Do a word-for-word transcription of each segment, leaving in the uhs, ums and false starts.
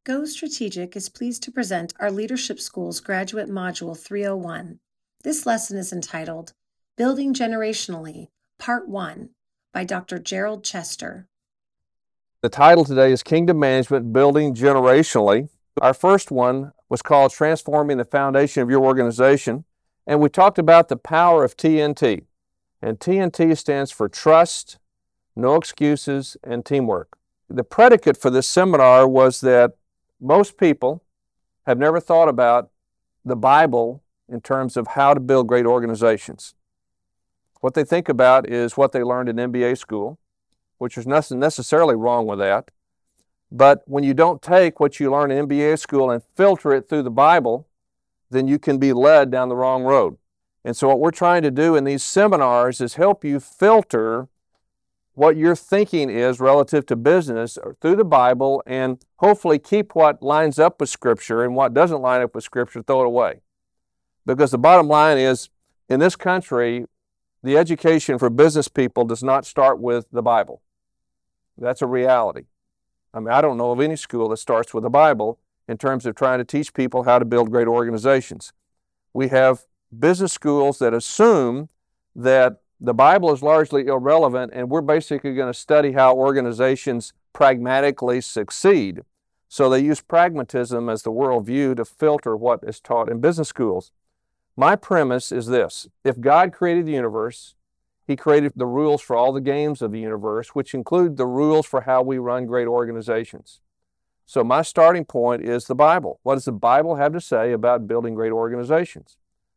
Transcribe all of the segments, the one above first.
Go Strategic is pleased to present our Leadership School's Graduate Module three oh one. This lesson is entitled Building Generationally, Part one, by Doctor Gerald Chester. The title today is Kingdom Management, Building Generationally. Our first one was called Transforming the Foundation of Your Organization, and we talked about the power of T N T. And T N T stands for Trust, No Excuses, and Teamwork. The predicate for this seminar was that most people have never thought about the Bible in terms of how to build great organizations. What they think about is what they learned in M B A school, which is nothing necessarily wrong with that. But when you don't take what you learn in M B A school and filter it through the Bible, then you can be led down the wrong road. And so what we're trying to do in these seminars is help you filter what your thinking is relative to business through the Bible, and hopefully keep what lines up with Scripture, and what doesn't line up with Scripture, throw it away. Because the bottom line is, in this country, the education for business people does not start with the Bible. That's a reality. I mean, I don't know of any school that starts with the Bible in terms of trying to teach people how to build great organizations. We have business schools that assume that the Bible is largely irrelevant, and we're basically going to study how organizations pragmatically succeed. So they use pragmatism as the worldview to filter what is taught in business schools. My premise is this: if God created the universe, He created the rules for all the games of the universe, which include the rules for how we run great organizations. So my starting point is the Bible. What does the Bible have to say about building great organizations?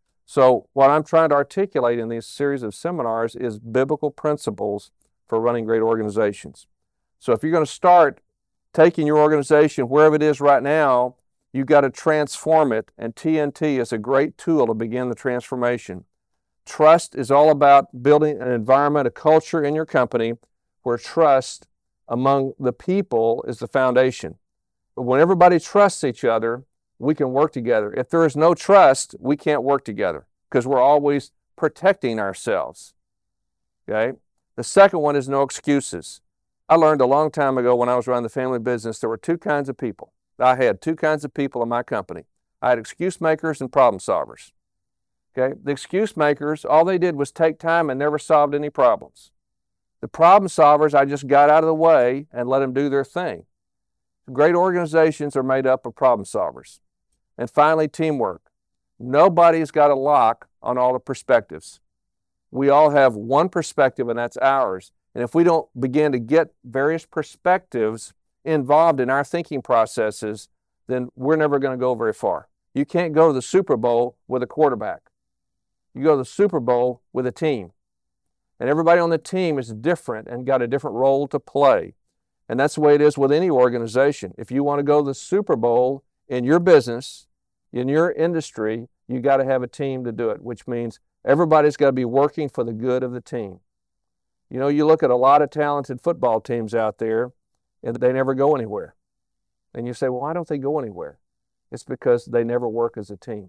So what I'm trying to articulate in these series of seminars is biblical principles for running great organizations. So if you're going to start taking your organization wherever it is right now, you've got to transform it, and T N T is a great tool to begin the transformation. Trust is all about building an environment, a culture in your company where trust among the people is the foundation. But when everybody trusts each other, we can work together. If there is no trust, we can't work together because we're always protecting ourselves. Okay? The second one is no excuses. I learned a long time ago when I was running the family business, there were two kinds of people. I had two kinds of people in my company. I had excuse makers and problem solvers. Okay? The excuse makers, all they did was take time and never solved any problems. The problem solvers, I just got out of the way and let them do their thing. Great organizations are made up of problem solvers. And finally, teamwork. Nobody's got a lock on all the perspectives. We all have one perspective, and that's ours. And if we don't begin to get various perspectives involved in our thinking processes, then we're never going to go very far. You can't go to the Super Bowl with a quarterback. You go to the Super Bowl with a team. And everybody on the team is different and got a different role to play. And that's the way it is with any organization. If you want to go to the Super Bowl in your business, in your industry, you got to have a team to do it, which means everybody's got to be working for the good of the team. You know, you look at a lot of talented football teams out there, and they never go anywhere. And you say, well, why don't they go anywhere? It's because they never work as a team.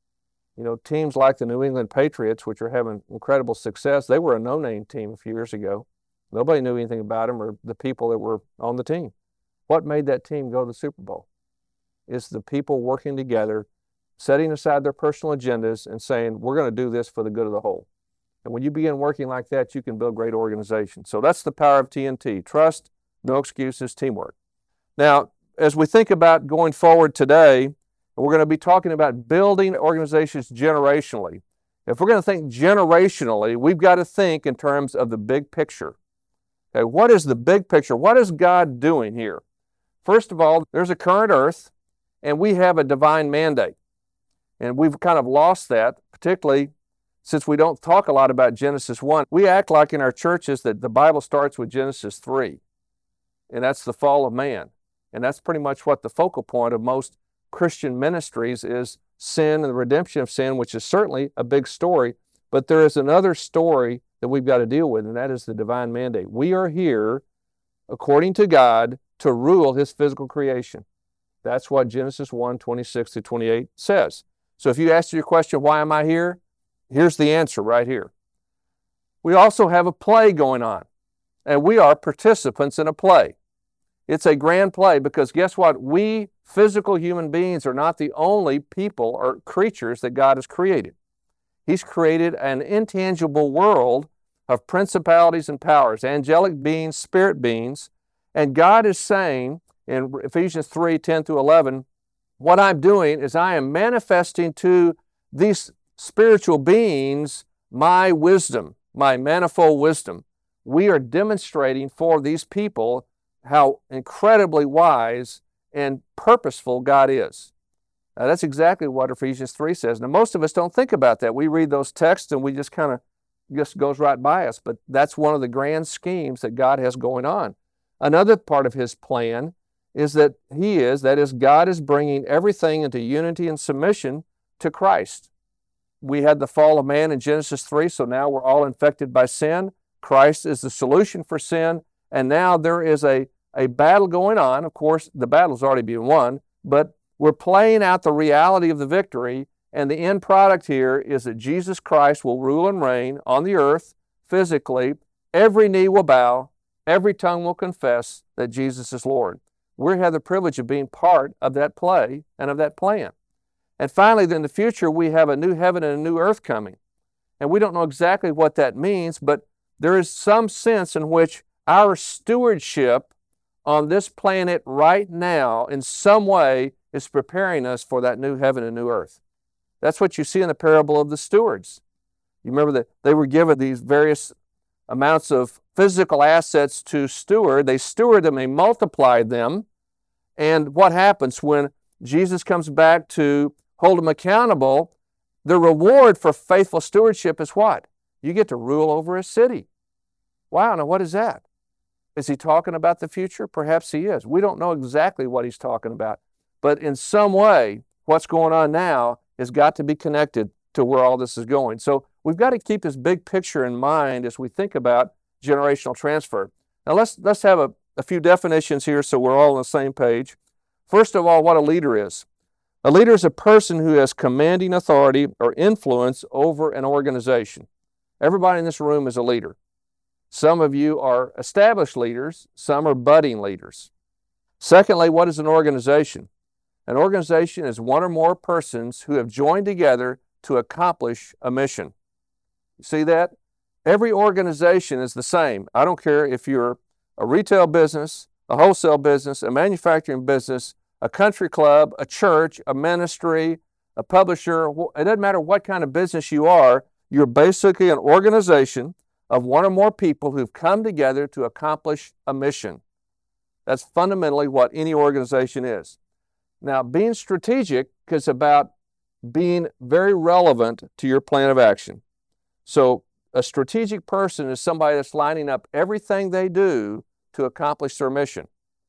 You know, teams like the New England Patriots, which are having incredible success, they were a no-name team a few years ago. Nobody knew anything about them or the people that were on the team. What made that team go to the Super Bowl? It's the people working together, setting aside their personal agendas and saying, we're going to do this for the good of the whole. And when you begin working like that, you can build great organizations. So that's the power of T N T. Trust, no excuses, teamwork. Now, as we think about going forward today, we're going to be talking about building organizations generationally. If we're going to think generationally, we've got to think in terms of the big picture. Okay, what is the big picture? What is God doing here? First of all, there's a current earth, and we have a divine mandate. And we've kind of lost that, particularly since we don't talk a lot about Genesis one. We act like in our churches that the Bible starts with Genesis three, and that's the fall of man. And that's pretty much what the focal point of most Christian ministries is: sin and the redemption of sin, which is certainly a big story, but there is another story that we've got to deal with, and that is the divine mandate. We are here, according to God, to rule His physical creation. That's what Genesis one, twenty-six to twenty-eight says. So if you ask your question, why am I here? Here's the answer right here. We also have a play going on, and we are participants in a play. It's a grand play because guess what? We Physical human beings are not the only people or creatures that God has created. He's created an intangible world of principalities and powers, angelic beings, spirit beings, and God is saying in Ephesians three, ten through eleven, what I'm doing is I am manifesting to these spiritual beings my wisdom, my manifold wisdom. We are demonstrating for these people how incredibly wise and purposeful God is. Now, that's exactly what Ephesians three says. Now, most of us don't think about that. We read those texts and we just kind of, just goes right by us. But that's one of the grand schemes that God has going on. Another part of His plan is that He is, that is, God is bringing everything into unity and submission to Christ. We had the fall of man in Genesis three, so now we're all infected by sin. Christ is the solution for sin, and now there is a, a battle going on. Of course, the battle's already been won, but we're playing out the reality of the victory, and the end product here is that Jesus Christ will rule and reign on the earth physically. Every knee will bow, every tongue will confess that Jesus is Lord. We have the privilege of being part of that play and of that plan. And finally, in the future, we have a new heaven and a new earth coming. And we don't know exactly what that means, but there is some sense in which our stewardship on this planet right now, in some way, is preparing us for that new heaven and new earth. That's what you see in the parable of the stewards. You remember that they were given these various amounts of physical assets to steward. They stewarded them, they multiplied them. And what happens when Jesus comes back to hold them accountable? The reward for faithful stewardship is what? You get to rule over a city. Wow, now what is that? Is He talking about the future? Perhaps He is. We don't know exactly what He's talking about. But in some way, what's going on now has got to be connected to where all this is going. So we've got to keep this big picture in mind as we think about generational transfer. Now let's, let's have a, a few definitions here so we're all on the same page. First of all, what a leader is. A leader is a person who has commanding authority or influence over an organization. Everybody in this room is a leader. Some of you are established leaders, some are budding leaders. Secondly, what is an organization? An organization is one or more persons who have joined together to accomplish a mission. You see that? Every organization is the same. I don't care if you're a retail business, a wholesale business, a manufacturing business, a country club, a church, a ministry, a publisher. It doesn't matter what kind of business you are. You're basically an organization of one or more people who've come together to accomplish a mission. That's fundamentally what any organization is. Now, being strategic is about being very relevant to your plan of action. So a strategic person is somebody that's lining up everything they do to accomplish their mission.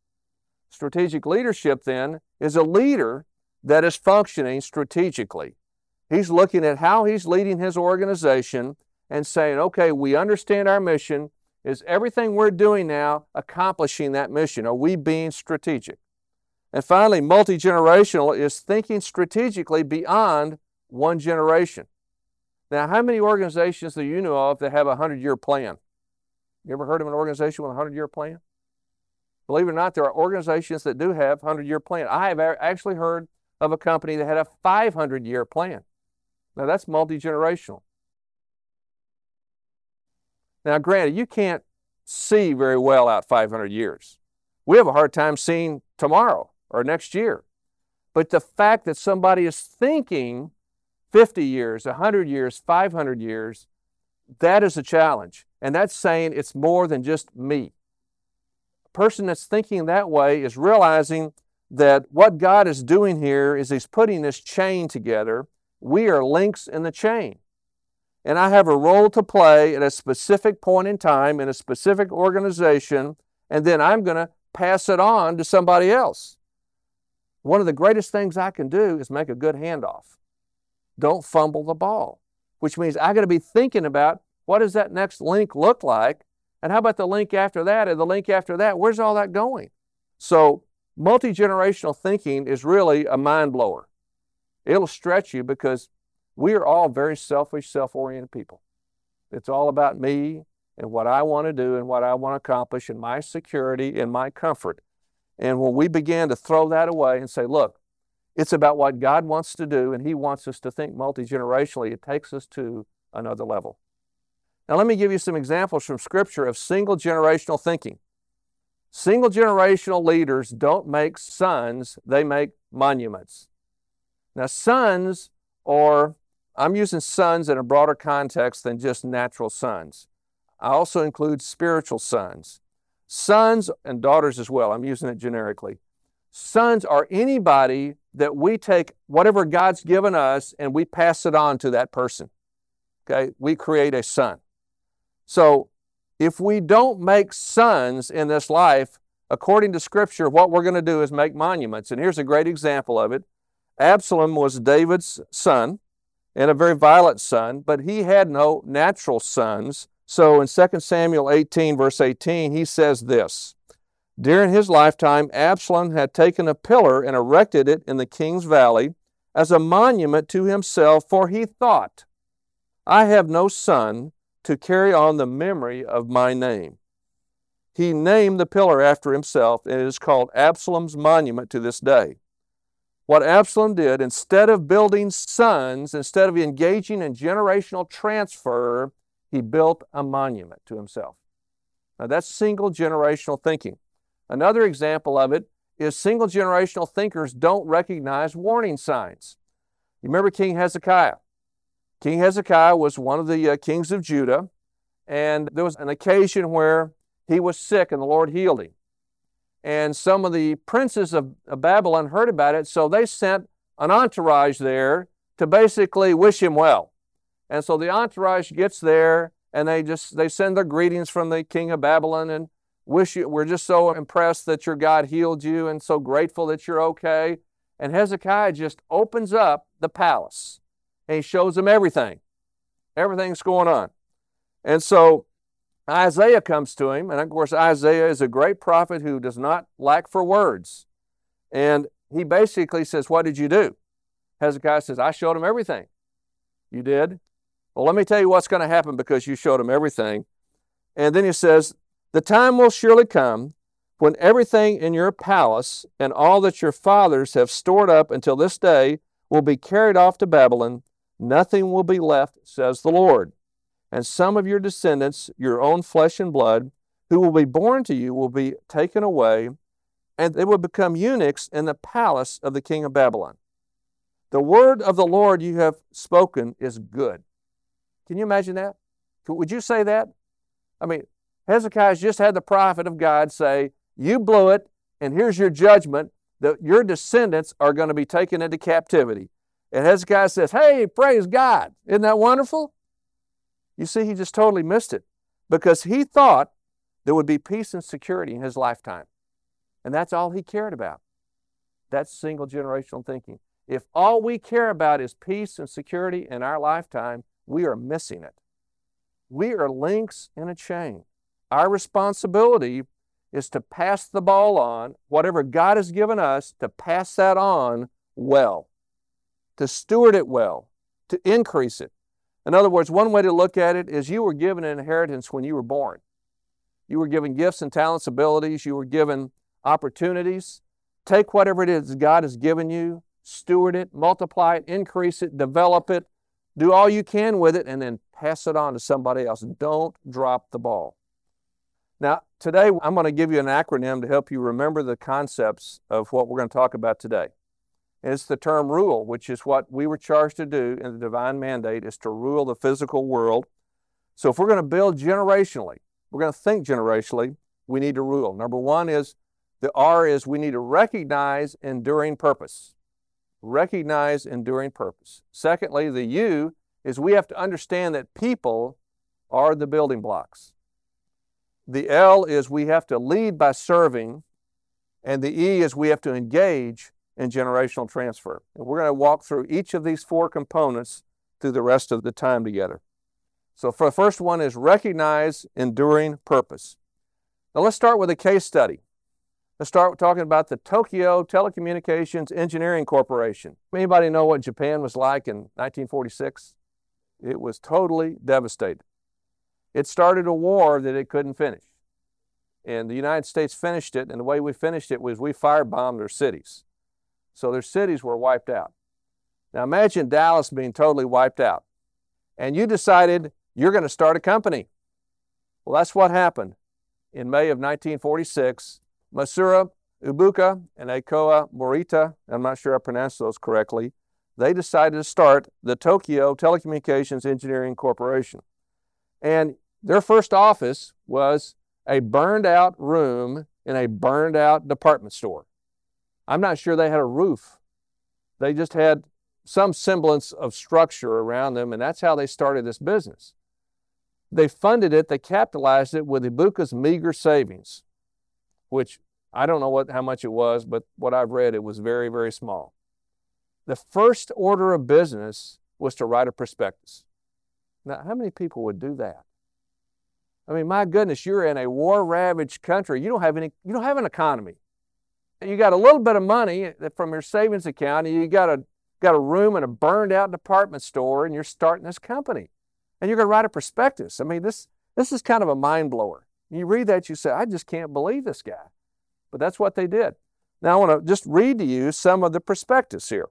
Strategic leadership, then, is a leader that is functioning strategically. He's looking at how he's leading his organization and saying, okay, we understand our mission. Is everything we're doing now accomplishing that mission? Are we being strategic? And finally, multi-generational is thinking strategically beyond one generation. Now, how many organizations do you know of that have a hundred-year plan? You ever heard of an organization with a hundred-year plan? Believe it or not, there are organizations that do have a hundred-year plan. I have actually heard of a company that had a five hundred year plan. Now, that's multi-generational. Now, granted, you can't see very well out five hundred years. We have a hard time seeing tomorrow or next year. But the fact that somebody is thinking fifty years, one hundred years, five hundred years, that is a challenge. And that's saying it's more than just me. A person that's thinking that way is realizing that what God is doing here is He's putting this chain together. We are links in the chain. And I have a role to play at a specific point in time in a specific organization, and then I'm going to pass it on to somebody else. One of the greatest things I can do is make a good handoff. Don't fumble the ball, which means I got to be thinking about what does that next link look like, and how about the link after that, and the link after that? Where's all that going? So multi-generational thinking is really a mind blower. It'll stretch you because we are all very selfish, self-oriented people. It's all about me and what I want to do and what I want to accomplish and my security and my comfort. And when we began to throw that away and say, look, it's about what God wants to do, and He wants us to think multi-generationally, it takes us to another level. Now, let me give you some examples from Scripture of single generational thinking. Single generational leaders don't make sons, they make monuments. Now, sons, or I'm using sons in a broader context than just natural sons. I also include spiritual sons. Sons and daughters as well, I'm using it generically. Sons are anybody that we take whatever God's given us and we pass it on to that person. Okay, we create a son. So if we don't make sons in this life, according to Scripture, what we're going to do is make monuments. And here's a great example of it. Absalom was David's son and a very violent son, but he had no natural sons. So in Second Samuel eighteen, verse eighteen, he says this, during his lifetime, Absalom had taken a pillar and erected it in the king's valley as a monument to himself, for he thought, I have no son to carry on the memory of my name. He named the pillar after himself, and it is called Absalom's monument to this day. What Absalom did, instead of building sons, instead of engaging in generational transfer, he built a monument to himself. Now that's single generational thinking. Another example of it is single generational thinkers don't recognize warning signs. You remember King Hezekiah? King Hezekiah was one of the uh, kings of Judah, and there was an occasion where he was sick and the Lord healed him. And some of the princes of, of Babylon heard about it, so they sent an entourage there to basically wish him well. And so the entourage gets there, and they just they send their greetings from the king of Babylon and wish you, we're just so impressed that your God healed you and so grateful that you're okay. And Hezekiah just opens up the palace and he shows them everything. Everything's going on. And so Isaiah comes to him, and of course Isaiah is a great prophet who does not lack for words. And he basically says, what did you do? Hezekiah says, I showed him everything. You did? Well, let me tell you what's going to happen because you showed him everything. And then he says, the time will surely come when everything in your palace and all that your fathers have stored up until this day will be carried off to Babylon. Nothing will be left, says the Lord. And some of your descendants, your own flesh and blood, who will be born to you, will be taken away, and they will become eunuchs in the palace of the king of Babylon. The word of the Lord you have spoken is good. Can you imagine that? Would you say that? I mean, Hezekiah's just had the prophet of God say, you blew it, and here's your judgment, that your descendants are going to be taken into captivity. And Hezekiah says, hey, praise God. Isn't that wonderful? You see, he just totally missed it because he thought there would be peace and security in his lifetime. And that's all he cared about. That's single generational thinking. If all we care about is peace and security in our lifetime, we are missing it. We are links in a chain. Our responsibility is to pass the ball on, whatever God has given us, to pass that on well, to steward it well, to increase it. In other words, one way to look at it is you were given an inheritance when you were born. You were given gifts and talents, abilities. You were given opportunities. Take whatever it is God has given you, steward it, multiply it, increase it, develop it, do all you can with it, and then pass it on to somebody else. Don't drop the ball. Now, today I'm going to give you an acronym to help you remember the concepts of what we're going to talk about today. And it's the term rule, which is what we were charged to do in the divine mandate, is to rule the physical world. So if we're going to build generationally, we're going to think generationally, we need to rule. Number one is, the R is we need to recognize enduring purpose. Recognize enduring purpose. Secondly, the U is we have to understand that people are the building blocks. The L is we have to lead by serving, and the E is we have to engage in generational transfer. And we're going to walk through each of these four components through the rest of the time together. So for the first one is recognize enduring purpose. Now let's start with a case study. Let's start talking about the Tokyo Telecommunications Engineering Corporation. Anybody know what Japan was like in nineteen forty-six? It was totally devastated. It started a war that it couldn't finish. And the United States finished it, and the way we finished it was we firebombed their cities. So their cities were wiped out. Now imagine Dallas being totally wiped out. And you decided you're going to start a company. Well, that's what happened. In May of nineteen forty-six, Masura Ibuka and Aikoa Morita, I'm not sure I pronounced those correctly, they decided to start the Tokyo Telecommunications Engineering Corporation. And their first office was a burned out room in a burned out department store. I'm not sure they had a roof. They just had some semblance of structure around them, and that's how they started this business. They funded it, they capitalized it with Ibuka's meager savings, which I don't know what, how much it was, but what I've read, it was very, very small. The first order of business was to write a prospectus. Now, how many people would do that? I mean, my goodness, you're in a war-ravaged country. You don't have any, you don't have an economy. You got a little bit of money from your savings account, and you got a, got a room in a burned-out department store, and you're starting this company. And you're going to write a prospectus. I mean, this, this is kind of a mind-blower. You read that, you say, I just can't believe this guy. But that's what they did. Now, I want to just read to you some of the prospectus here.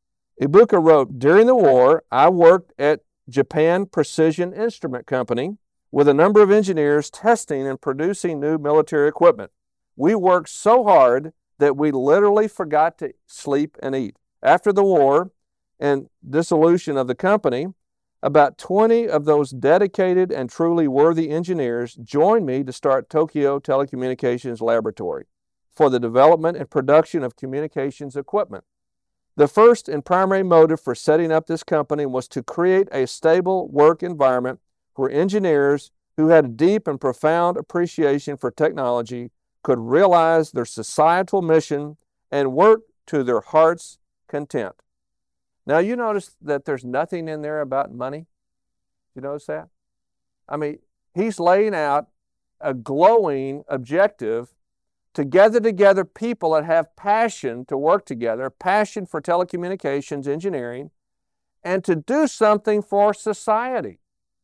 Ibuka wrote, during the war, I worked at Japan Precision Instrument Company with a number of engineers testing and producing new military equipment. We worked so hard that we literally forgot to sleep and eat. After the war and dissolution of the company, about twenty of those dedicated and truly worthy engineers joined me to start Tokyo Telecommunications Laboratory for the development and production of communications equipment. The first and primary motive for setting up this company was to create a stable work environment where engineers who had a deep and profound appreciation for technology could realize their societal mission and work to their heart's content. Now, you notice that there's nothing in there about money? You notice that? I mean, he's laying out a glowing objective to gather together people that have passion to work together, passion for telecommunications engineering, and to do something for society.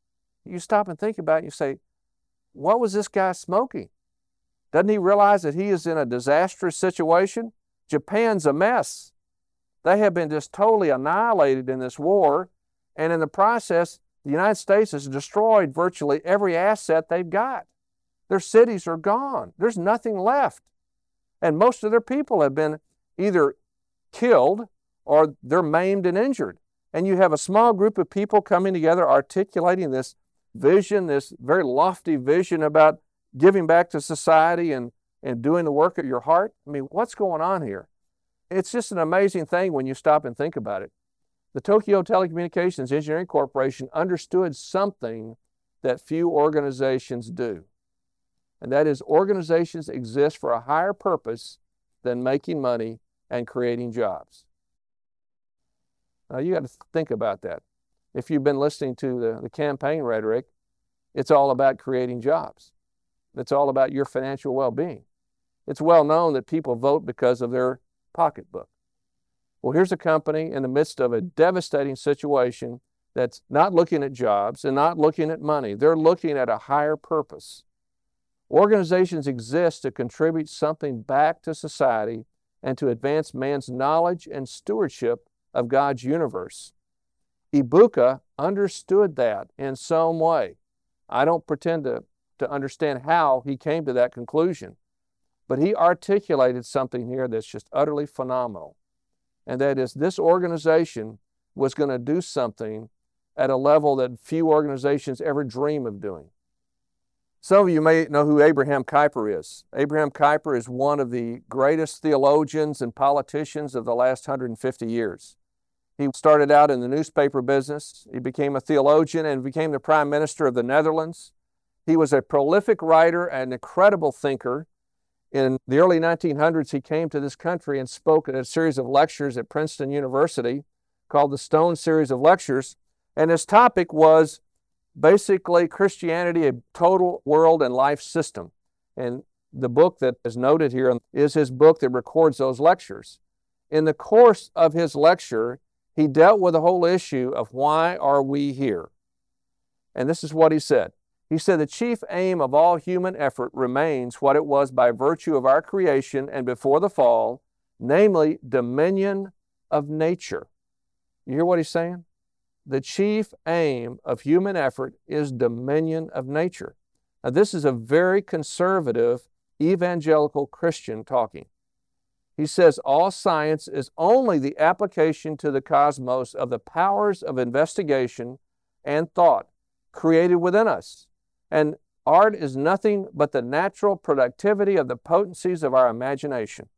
You stop and think about it, you say, what was this guy smoking? Doesn't he realize that he is in a disastrous situation? Japan's a mess. They have been just totally annihilated in this war, and in the process, the United States has destroyed virtually every asset they've got. Their cities are gone. There's nothing left. And most of their people have been either killed or they're maimed and injured. And you have a small group of people coming together articulating this vision, this very lofty vision about giving back to society and, and doing the work of your heart. I mean, what's going on here? It's just an amazing thing when you stop and think about it. The Tokyo Telecommunications Engineering Corporation understood something that few organizations do. And that is, organizations exist for a higher purpose than making money and creating jobs. Now, you got to think about that. If you've been listening to the, the campaign rhetoric, it's all about creating jobs. It's all about your financial well-being. It's well known that people vote because of their pocketbook. Well, here's a company in the midst of a devastating situation that's not looking at jobs and not looking at money. They're looking at a higher purpose. Organizations exist to contribute something back to society and to advance man's knowledge and stewardship of God's universe. Ibuka understood that in some way. I don't pretend to, to understand how he came to that conclusion, but he articulated something here that's just utterly phenomenal. And that is, this organization was going to do something at a level that few organizations ever dream of doing. Some of you may know who Abraham Kuyper is. Abraham Kuyper is one of the greatest theologians and politicians of the last one hundred fifty years. He started out in the newspaper business. He became a theologian and became the Prime Minister of the Netherlands. He was a prolific writer and an incredible thinker. In the early nineteen hundreds, he came to this country and spoke at a series of lectures at Princeton University called the Stone Series of Lectures. And his topic was basically Christianity, a total world and life system. And the book that is noted here is his book that records those lectures. In the course of his lecture, he dealt with the whole issue of why are we here? And this is what he said. He said, the chief aim of all human effort remains what it was by virtue of our creation and before the fall, namely dominion of nature. You hear what he's saying? The chief aim of human effort is dominion of nature. Now, this is a very conservative evangelical Christian talking. He says all science is only the application to the cosmos of the powers of investigation and thought created within us. And art is nothing but the natural productivity of the potencies of our imagination.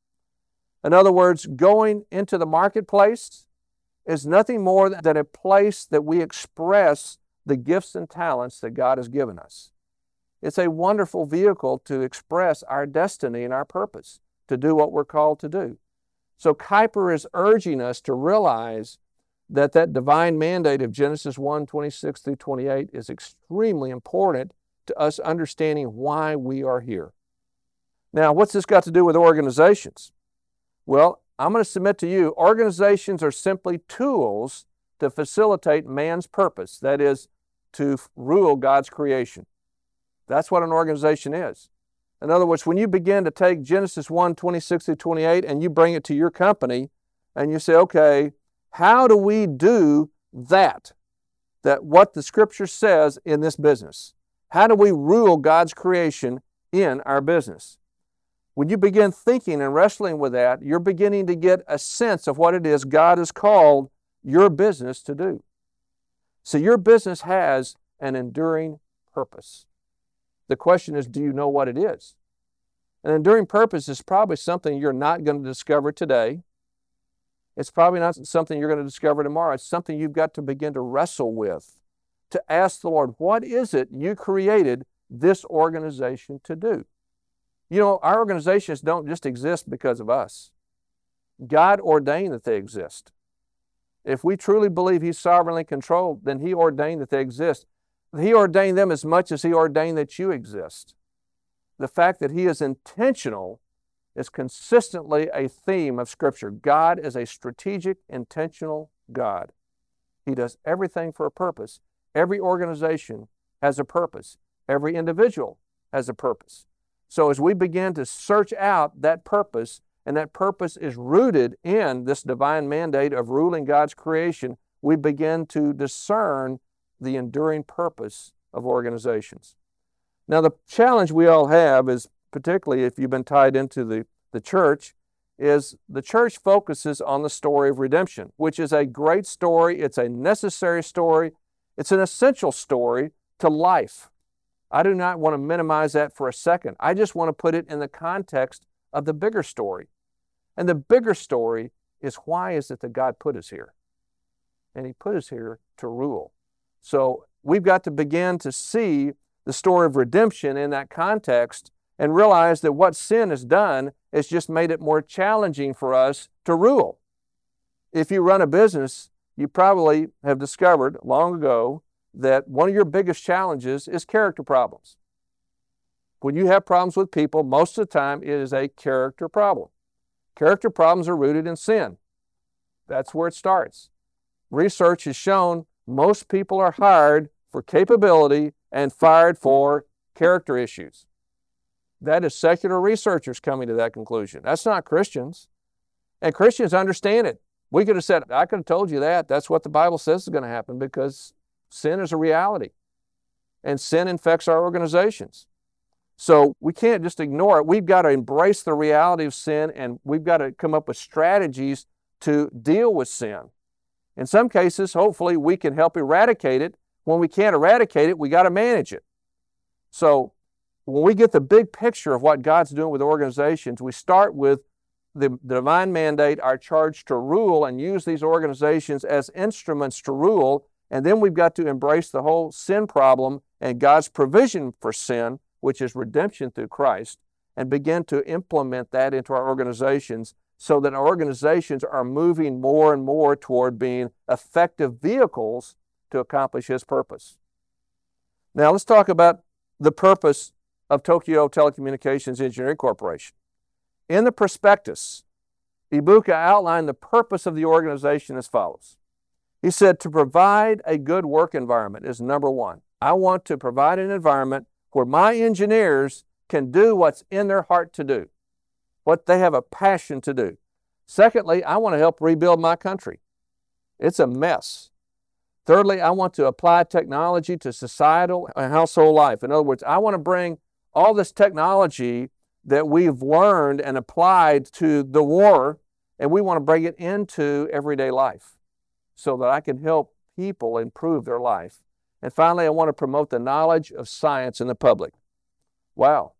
In other words, going into the marketplace is nothing more than a place that we express the gifts and talents that God has given us. It's a wonderful vehicle to express our destiny and our purpose, to do what we're called to do. So Kuyper is urging us to realize that that divine mandate of Genesis one, twenty-six through twenty-eight is extremely important to us understanding why we are here. Now, what's this got to do with organizations? Well, I'm going to submit to you, organizations are simply tools to facilitate man's purpose, that is, to rule God's creation. That's what an organization is. In other words, when you begin to take Genesis one, twenty-six through twenty-eight and you bring it to your company and you say, okay, how do we do that? That what the Scripture says in this business? How do we rule God's creation in our business? When you begin thinking and wrestling with that, you're beginning to get a sense of what it is God has called your business to do. So your business has an enduring purpose. The question is, do you know what it is? An enduring purpose is probably something you're not going to discover today. It's probably not something you're going to discover tomorrow. It's something you've got to begin to wrestle with, to ask the Lord, what is it you created this organization to do? You know, our organizations don't just exist because of us. God ordained that they exist. If we truly believe He's sovereignly controlled, then He ordained that they exist. He ordained them as much as He ordained that you exist. The fact that He is intentional is consistently a theme of Scripture. God is a strategic, intentional God. He does everything for a purpose. Every organization has a purpose. Every individual has a purpose. So as we begin to search out that purpose, and that purpose is rooted in this divine mandate of ruling God's creation, we begin to discern the enduring purpose of organizations. Now, the challenge we all have is, particularly if you've been tied into the, the church, is the church focuses on the story of redemption, which is a great story. It's a necessary story. It's an essential story to life. I do not want to minimize that for a second. I just want to put it in the context of the bigger story. And the bigger story is, why is it that God put us here? And He put us here to rule. So we've got to begin to see the story of redemption in that context and realize that what sin has done has just made it more challenging for us to rule. If you run a business, you probably have discovered long ago that one of your biggest challenges is character problems. When you have problems with people, most of the time it is a character problem. Character problems are rooted in sin. That's where it starts. Research has shown most people are hired for capability and fired for character issues. That is secular researchers coming to that conclusion. That's not Christians. And Christians understand it. We could have said, I could have told you that. That's what the Bible says is going to happen, because sin is a reality. And sin infects our organizations. So we can't just ignore it. We've got to embrace the reality of sin, and we've got to come up with strategies to deal with sin. In some cases, hopefully, we can help eradicate it. When we can't eradicate it, we got to manage it. So when we get the big picture of what God's doing with organizations, we start with the divine mandate, our charge to rule and use these organizations as instruments to rule. And then we've got to embrace the whole sin problem and God's provision for sin, which is redemption through Christ, and begin to implement that into our organizations so that our organizations are moving more and more toward being effective vehicles to accomplish His purpose. Now let's talk about the purpose of Tokyo Telecommunications Engineering Corporation. In the prospectus, Ibuka outlined the purpose of the organization as follows. He said, to provide a good work environment is number one. I want to provide an environment where my engineers can do what's in their heart to do, what they have a passion to do. Secondly, I want to help rebuild my country. It's a mess. Thirdly, I want to apply technology to societal and household life. In other words, I want to bring all this technology that we've learned and applied to the war, and we want to bring it into everyday life so that I can help people improve their life. And finally, I want to promote the knowledge of science in the public. Wow.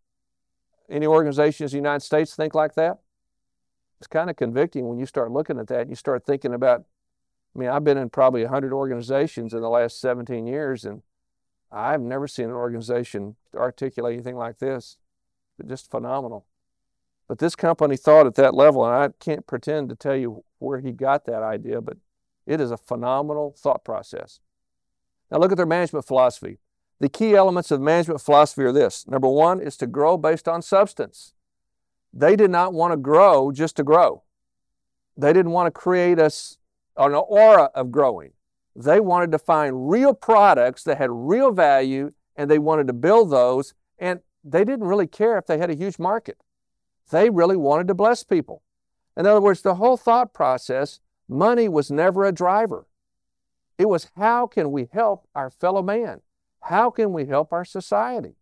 Any organizations in the United States think like that? It's kind of convicting when you start looking at that and you start thinking about, I mean, I've been in probably one hundred organizations in the last seventeen years, and I've never seen an organization articulate anything like this. It's just phenomenal. But this company thought at that level, and I can't pretend to tell you where he got that idea, but it is a phenomenal thought process. Now look at their management philosophy. The key elements of management philosophy are this. Number one is to grow based on substance. They did not want to grow just to grow. They didn't want to create a, an aura of growing. They wanted to find real products that had real value, and they wanted to build those, and they didn't really care if they had a huge market. They really wanted to bless people. In other words, the whole thought process, money was never a driver. It was, how can we help our fellow man? How can we help our society?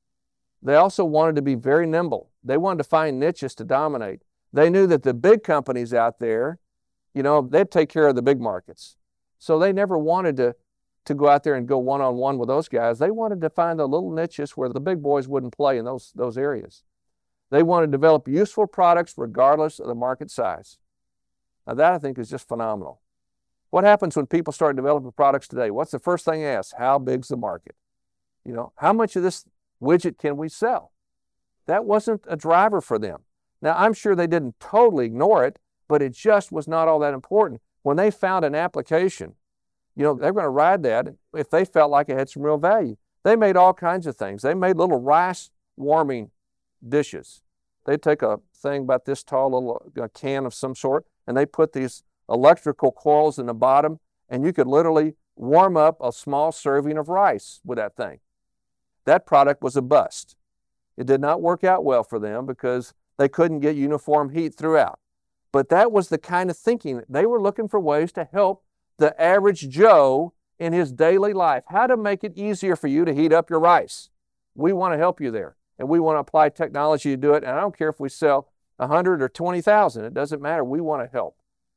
They also wanted to be very nimble. They wanted to find niches to dominate. They knew that the big companies out there, you know, they'd take care of the big markets. So they never wanted to, to go out there and go one-on-one with those guys. They wanted to find the little niches where the big boys wouldn't play in those, those areas. They wanted to develop useful products regardless of the market size. Now that, I think, is just phenomenal. What happens when people start developing products today? What's the first thing asked? How big's the market? You know, how much of this widget can we sell? That wasn't a driver for them. Now, I'm sure they didn't totally ignore it, but it just was not all that important. When they found an application, you know, they're going to ride that if they felt like it had some real value. They made all kinds of things. They made little rice warming dishes. They'd take a thing about this tall, little a can of some sort, and they put these electrical coils in the bottom, and you could literally warm up a small serving of rice with that thing. That product was a bust. It did not work out well for them because they couldn't get uniform heat throughout. But that was the kind of thinking. They were looking for ways to help the average Joe in his daily life. How to make it easier for you to heat up your rice. We want to help you there, and we want to apply technology to do it. And I don't care if we sell one hundred or twenty thousand. It doesn't matter. We want to help.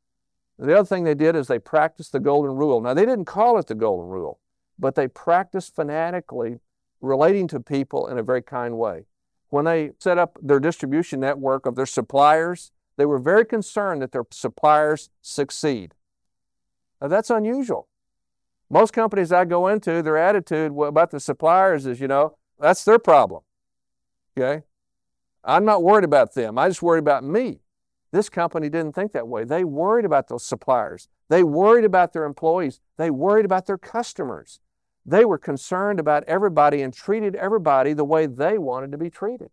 The other thing they did is they practiced the golden rule. Now, they didn't call it the golden rule, but they practiced fanatically relating to people in a very kind way. When they set up their distribution network of their suppliers, they were very concerned that their suppliers succeed. Now, that's unusual. Most companies I go into, their attitude about the suppliers is, you know, that's their problem. Okay? I'm not worried about them. I just worry about me. This company didn't think that way. They worried about those suppliers. They worried about their employees. They worried about their customers. They were concerned about everybody and treated everybody the way they wanted to be treated.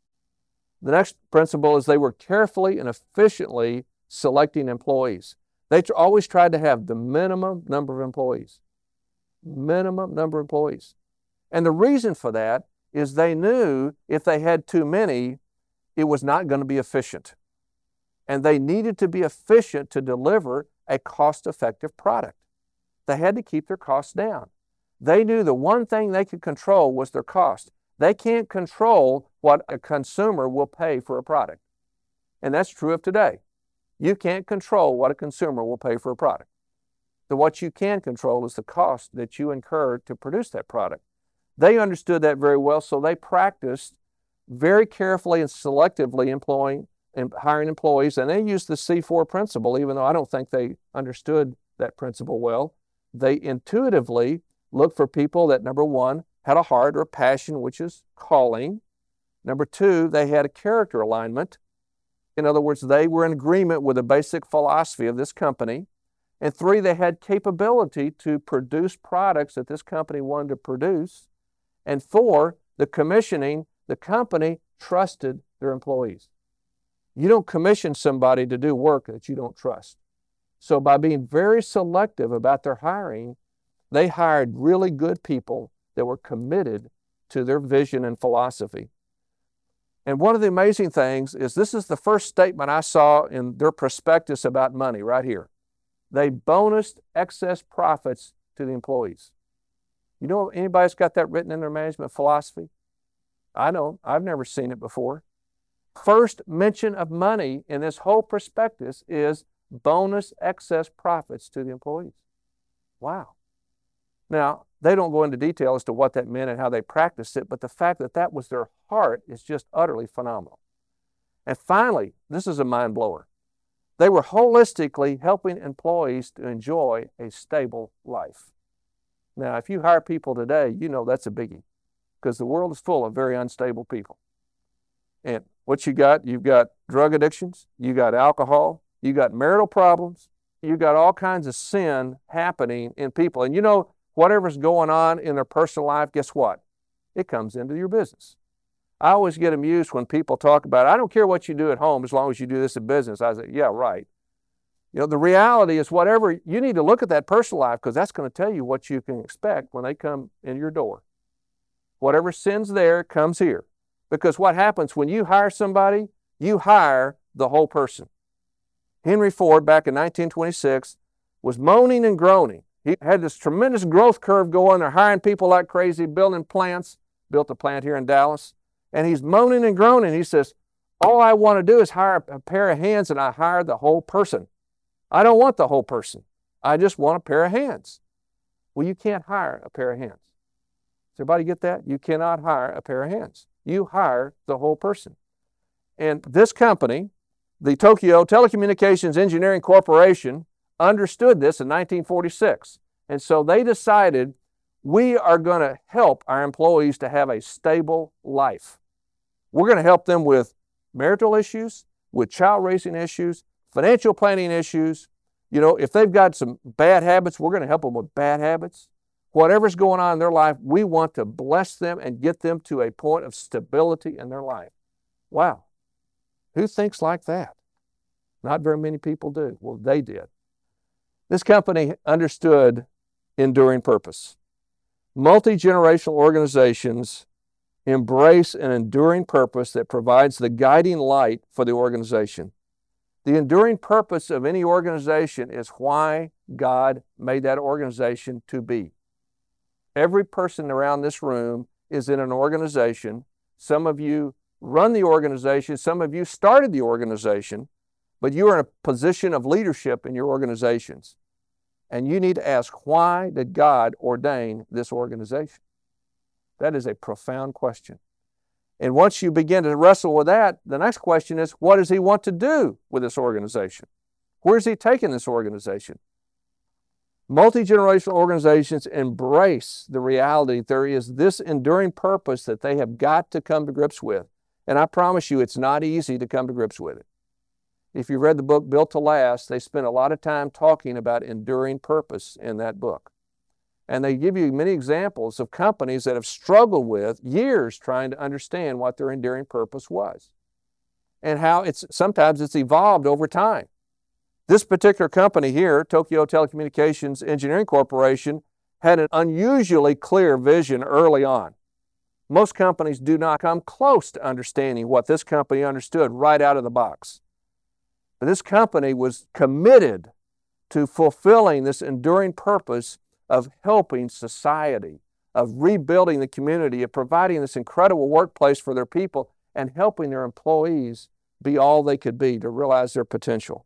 The next principle is they were carefully and efficiently selecting employees. They tr- always tried to have the minimum number of employees. Minimum number of employees. And the reason for that is they knew if they had too many, it was not going to be efficient. And they needed to be efficient to deliver a cost-effective product. They had to keep their costs down. They knew the one thing they could control was their cost. They can't control what a consumer will pay for a product. And that's true of today. You can't control what a consumer will pay for a product. So what you can control is the cost that you incur to produce that product. They understood that very well, so they practiced very carefully and selectively employing and hiring employees, and they used the C four principle, even though I don't think they understood that principle well. They intuitively looked for people that, number one, had a heart or a passion, which is calling. Number two, they had a character alignment. In other words, they were in agreement with the basic philosophy of this company. And three, they had capability to produce products that this company wanted to produce. And four, the commissioning, the company trusted their employees. You don't commission somebody to do work that you don't trust. So by being very selective about their hiring, they hired really good people that were committed to their vision and philosophy. And one of the amazing things is this is the first statement I saw in their prospectus about money right here. They bonused excess profits to the employees. You know, anybody's got that written in their management philosophy? I don't. I've never seen it before. First mention of money in this whole prospectus is bonus excess profits to the employees. Wow. Now, they don't go into detail as to what that meant and how they practiced it, but the fact that that was their heart is just utterly phenomenal. And finally, this is a mind blower. They were holistically helping employees to enjoy a stable life. Now, if you hire people today, you know that's a biggie because the world is full of very unstable people. And what you got, you've got drug addictions, you got alcohol, you got marital problems, you got all kinds of sin happening in people. And you know, whatever's going on in their personal life, guess what? It comes into your business. I always get amused when people talk about, I don't care what you do at home as long as you do this in business. I say, yeah, right. You know, the reality is whatever, you need to look at that personal life because that's going to tell you what you can expect when they come in your door. Whatever sin's there comes here. Because what happens when you hire somebody, you hire the whole person. Henry Ford, back in nineteen twenty-six, was moaning and groaning. He had this tremendous growth curve going. They're hiring people like crazy, building plants, built a plant here in Dallas. And he's moaning and groaning. He says, all I want to do is hire a pair of hands, and I hire the whole person. I don't want the whole person. I just want a pair of hands. Well, you can't hire a pair of hands. Does everybody get that? You cannot hire a pair of hands. You hire the whole person. And this company, the Tokyo Telecommunications Engineering Corporation, understood this in nineteen forty-six. And so they decided, we are going to help our employees to have a stable life. We're going to help them with marital issues, with child raising issues, financial planning issues. You know, if they've got some bad habits, we're going to help them with bad habits. Whatever's going on in their life, we want to bless them and get them to a point of stability in their life. Wow. Who thinks like that? Not very many people do. Well, they did. This company understood enduring purpose. Multi-generational organizations embrace an enduring purpose that provides the guiding light for the organization. The enduring purpose of any organization is why God made that organization to be. Every person around this room is in an organization. Some of you run the organization. Some of you started the organization, but you are in a position of leadership in your organizations. And you need to ask, why did God ordain this organization? That is a profound question. And once you begin to wrestle with that, the next question is, what does He want to do with this organization? Where is He taking this organization? Multi-generational organizations embrace the reality that there is this enduring purpose that they have got to come to grips with. And I promise you, it's not easy to come to grips with it. If you read the book Built to Last, they spend a lot of time talking about enduring purpose in that book. And they give you many examples of companies that have struggled with years trying to understand what their enduring purpose was and how it's sometimes it's evolved over time. This particular company here, Tokyo Telecommunications Engineering Corporation, had an unusually clear vision early on. Most companies do not come close to understanding what this company understood right out of the box. But this company was committed to fulfilling this enduring purpose of helping society, of rebuilding the community, of providing this incredible workplace for their people, and helping their employees be all they could be to realize their potential.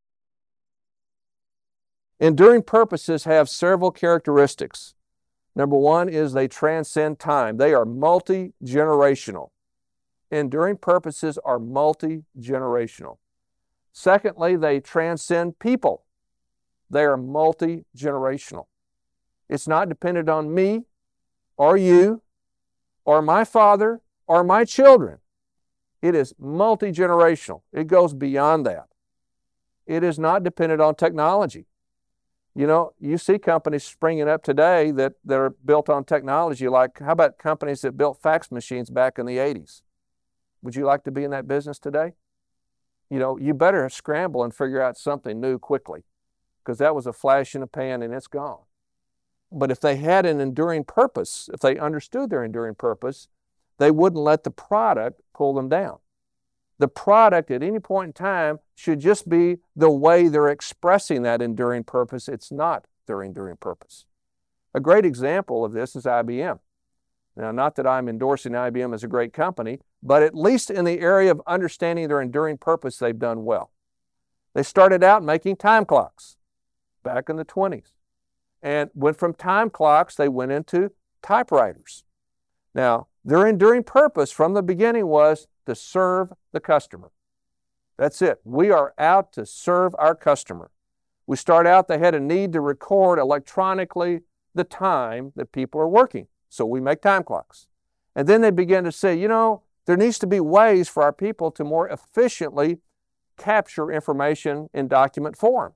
Enduring purposes have several characteristics. Number one is they transcend time. They are multi-generational. Enduring purposes are multi-generational. Secondly, they transcend people. They are multi-generational. It's not dependent on me or you or my father or my children. It is multi-generational. It goes beyond that. It is not dependent on technology. You know, you see companies springing up today that, that are built on technology, like how about companies that built fax machines back in the eighties? Would you like to be in that business today? You know, you better scramble and figure out something new quickly because that was a flash in the pan and it's gone. But if they had an enduring purpose, if they understood their enduring purpose, they wouldn't let the product pull them down. The product at any point in time should just be the way they're expressing that enduring purpose. It's not their enduring purpose. A great example of this is I B M. Now, not that I'm endorsing I B M as a great company, but at least in the area of understanding their enduring purpose, they've done well. They started out making time clocks back in the twenties. And went from time clocks, they went into typewriters. Now, their enduring purpose from the beginning was to serve the customer. That's it. We are out to serve our customer. We start out, they had a need to record electronically the time that people are working. So we make time clocks. And then they began to say, you know, there needs to be ways for our people to more efficiently capture information in document form.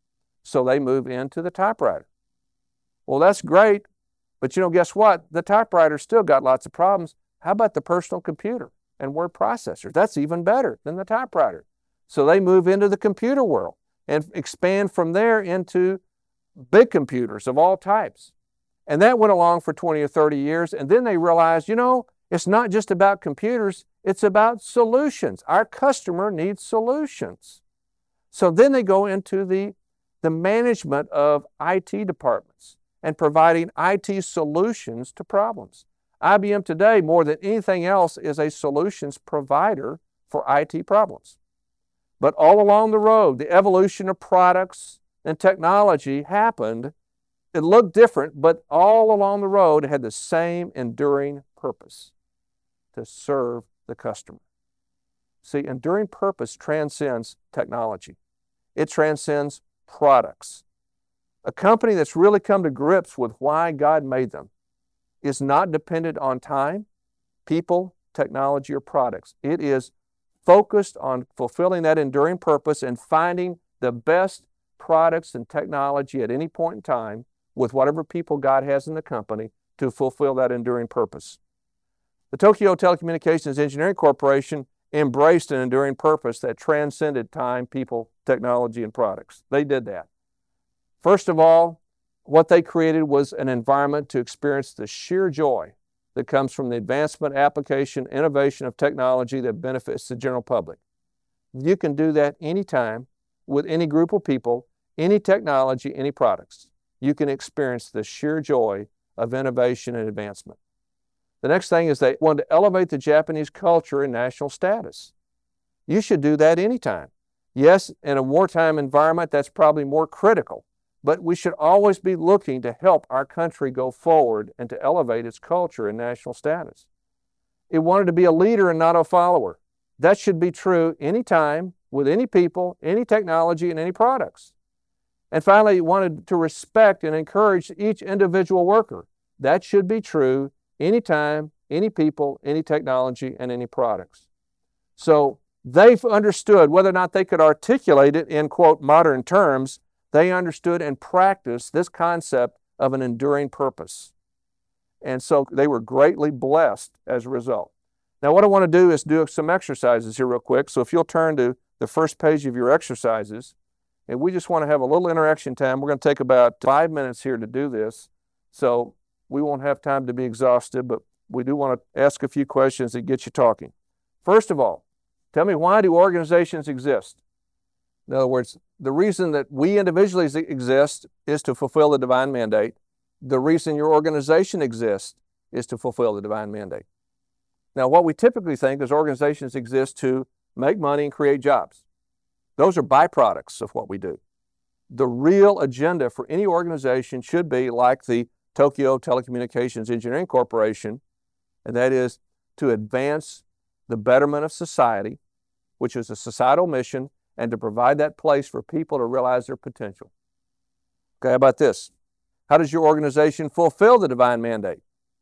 So they move into the typewriter. Well, that's great, but you know, guess what? The typewriter still got lots of problems. How about the personal computer and word processor? That's even better than the typewriter. So they move into the computer world and expand from there into big computers of all types. And that went along for twenty or thirty years, and then they realized, you know, it's not just about computers, it's about solutions. Our customer needs solutions. So then they go into the, the management of I T departments and providing I T solutions to problems. I B M today, more than anything else, is a solutions provider for I T problems. But all along the road, the evolution of products and technology happened. It looked different, but all along the road, it had the same enduring purpose: to serve the customer. See, enduring purpose transcends technology. It transcends products. A company that's really come to grips with why God made them is not dependent on time, people, technology, or products. It is focused on fulfilling that enduring purpose and finding the best products and technology at any point in time with whatever people God has in the company to fulfill that enduring purpose. The Tokyo Telecommunications Engineering Corporation embraced an enduring purpose that transcended time, people, technology, and products. They did that. First of all, what they created was an environment to experience the sheer joy that comes from the advancement, application, innovation of technology that benefits the general public. You can do that anytime with any group of people, any technology, any products. You can experience the sheer joy of innovation and advancement. The next thing is they wanted to elevate the Japanese culture and national status. You should do that anytime. Yes, in a wartime environment, that's probably more critical, but we should always be looking to help our country go forward and to elevate its culture and national status. It wanted to be a leader and not a follower. That should be true anytime, with any people, any technology, and any products. And finally, it wanted to respect and encourage each individual worker. That should be true anytime, any people, any technology, and any products. So they've understood, whether or not they could articulate it in, quote, modern terms, they understood and practiced this concept of an enduring purpose. And so they were greatly blessed as a result. Now, what I want to do is do some exercises here real quick. So if you'll turn to the first page of your exercises, and we just want to have a little interaction time. We're going to take about five minutes here to do this. So we won't have time to be exhaustive, but we do want to ask a few questions that get you talking. First of all, tell me, why do organizations exist? In other words, the reason that we individually exist is to fulfill the divine mandate. The reason your organization exists is to fulfill the divine mandate. Now, what we typically think is organizations exist to make money and create jobs. Those are byproducts of what we do. The real agenda for any organization should be like the Tokyo Telecommunications Engineering Corporation, and that is to advance the betterment of society, which is a societal mission, and to provide that place for people to realize their potential. Okay, how about this? How does your organization fulfill the divine mandate?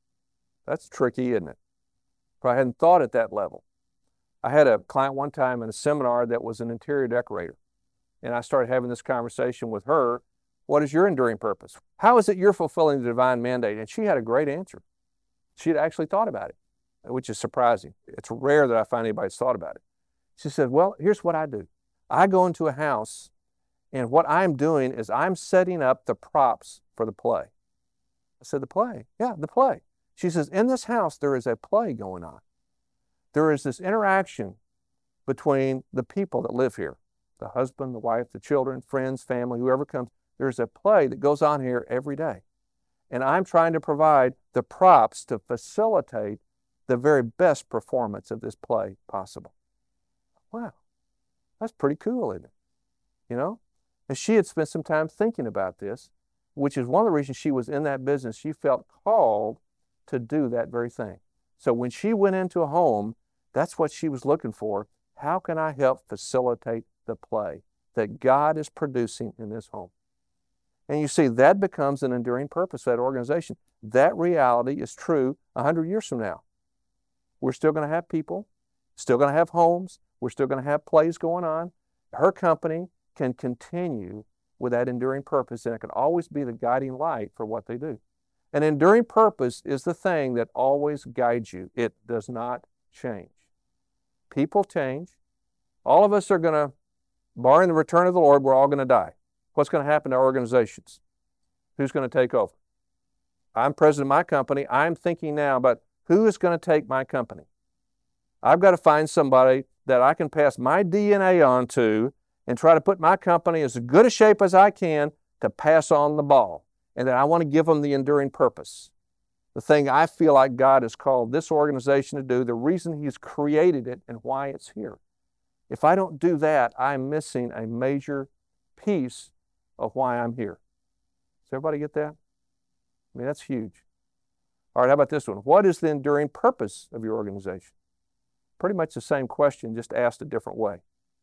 That's tricky, isn't it? Probably hadn't thought at that level. I had a client one time in a seminar that was an interior decorator, and I started having this conversation with her. What is your enduring purpose? How is it you're fulfilling the divine mandate? And she had a great answer. She had actually thought about it, which is surprising. It's rare that I find anybody that's thought about it. She said, well, here's what I do. I go into a house, and what I'm doing is I'm setting up the props for the play. I said, the play? Yeah, the play. She says, in this house, there is a play going on. There is this interaction between the people that live here, the husband, the wife, the children, friends, family, whoever comes. There's a play that goes on here every day. And I'm trying to provide the props to facilitate the very best performance of this play possible. Wow, that's pretty cool, isn't it? You know? And she had spent some time thinking about this, which is one of the reasons she was in that business. She felt called to do that very thing. So when she went into a home, that's what she was looking for. How can I help facilitate the play that God is producing in this home? And you see, that becomes an enduring purpose for that organization. That reality is true one hundred years from now. We're still going to have people, still going to have homes, we're still going to have plays going on. Her company can continue with that enduring purpose, and it can always be the guiding light for what they do. An enduring purpose is the thing that always guides you. It does not change. People change. All of us are going to, barring the return of the Lord, we're all going to die. What's going to happen to our organizations? Who's going to take over? I'm president of my company. I'm thinking now about who is going to take my company. I've got to find somebody that I can pass my D N A on to and try to put my company as good a shape as I can to pass on the ball. And then I want to give them the enduring purpose. The thing I feel like God has called this organization to do, the reason He's created it and why it's here. If I don't do that, I'm missing a major piece of why I'm here. Does everybody get that? I mean, that's huge. All right, how about this one? What is the enduring purpose of your organization? Pretty much the same question, just asked a different way.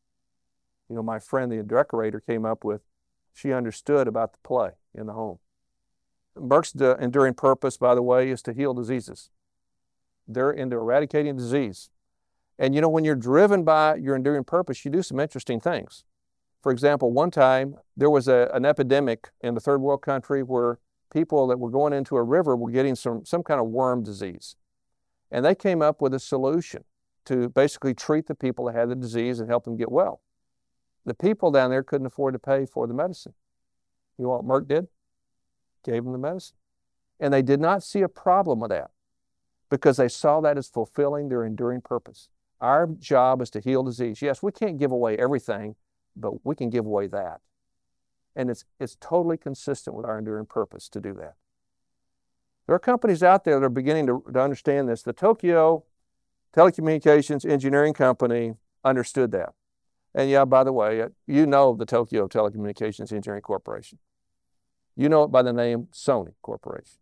You know, my friend, the decorator, came up with, she understood about the play in the home. Merck's enduring purpose, by the way, is to heal diseases. They're into eradicating disease. And you know, when you're driven by your enduring purpose, you do some interesting things. For example, one time there was a, an epidemic in the third world country where people that were going into a river were getting some, some kind of worm disease. And they came up with a solution to basically treat the people that had the disease and help them get well. The people down there couldn't afford to pay for the medicine. You know what Merck did? Gave them the medicine. And they did not see a problem with that because they saw that as fulfilling their enduring purpose. Our job is to heal disease. Yes, we can't give away everything, but we can give away that. And it's, it's totally consistent with our enduring purpose to do that. There are companies out there that are beginning to, to understand this. The Tokyo Telecommunications Engineering Company understood that. And yeah, by the way, you know the Tokyo Telecommunications Engineering Corporation. You know it by the name Sony Corporation.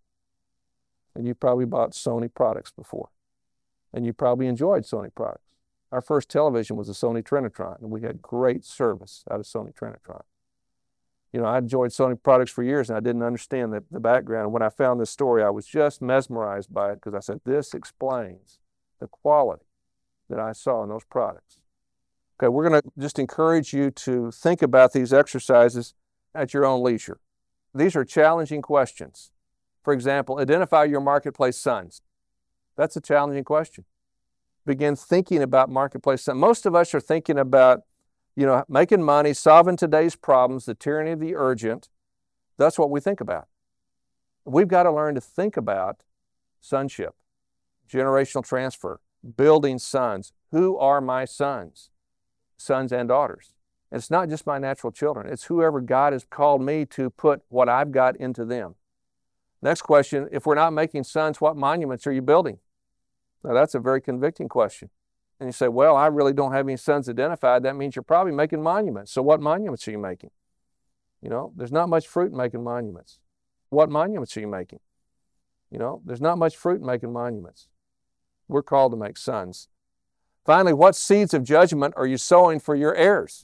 And you probably bought Sony products before. And you probably enjoyed Sony products. Our first television was a Sony Trinitron, and we had great service out of Sony Trinitron. You know, I enjoyed Sony products for years, and I didn't understand the, the background. And when I found this story, I was just mesmerized by it because I said, this explains the quality that I saw in those products. Okay, we're going to just encourage you to think about these exercises at your own leisure. These are challenging questions. For example, identify your marketplace sons. That's a challenging question. Begin thinking about marketplace sons. Most of us are thinking about, you know, making money, solving today's problems, the tyranny of the urgent. That's what we think about. We've got to learn to think about sonship, generational transfer, building sons. Who are my sons? Sons and daughters. And it's not just my natural children. It's whoever God has called me to put what I've got into them. Next question, if we're not making sons, what monuments are you building? Now that's a very convicting question. And you say, well, I really don't have any sons identified. That means you're probably making monuments. So what monuments are you making? You know, there's not much fruit in making monuments. What monuments are you making? You know, there's not much fruit in making monuments. We're called to make sons. Finally, what seeds of judgment are you sowing for your heirs?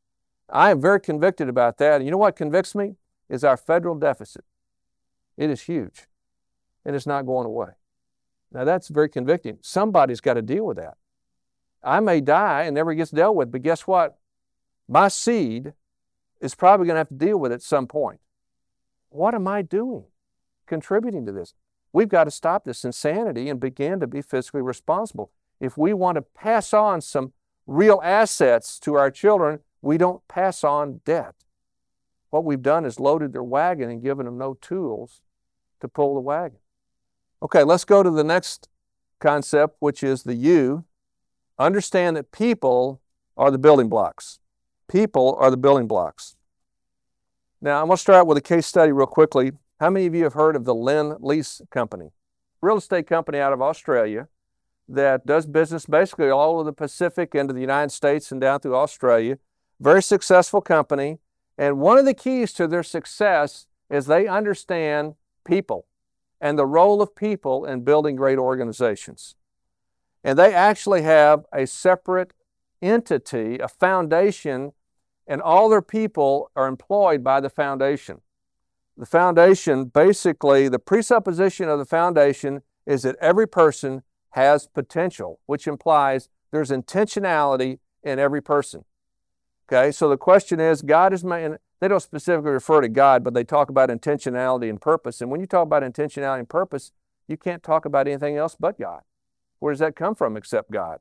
I am very convicted about that. And you know what convicts me? Is our federal deficit. It is huge. And it's not going away. Now that's very convicting. Somebody's got to deal with that. I may die and never gets dealt with, but guess what? My seed is probably going to have to deal with it at some point. What am I doing contributing to this? We've got to stop this insanity and begin to be fiscally responsible. If we want to pass on some real assets to our children, we don't pass on debt. What we've done is loaded their wagon and given them no tools to pull the wagon. Okay, let's go to the next concept, which is the U. Understand that people are the building blocks. People are the building blocks. Now, I'm going to start out with a case study real quickly. How many of you have heard of the Lend-Lease Company? Real estate company out of Australia that does business basically all over the Pacific into the United States and down through Australia. Very successful company. And one of the keys to their success is they understand people and the role of people in building great organizations. And they actually have a separate entity, a foundation, and all their people are employed by the foundation. The foundation, basically, the presupposition of the foundation is that every person has potential, which implies there's intentionality in every person. Okay, so the question is, God is made, they don't specifically refer to God, but they talk about intentionality and purpose. And when you talk about intentionality and purpose, you can't talk about anything else but God. Where does that come from except God?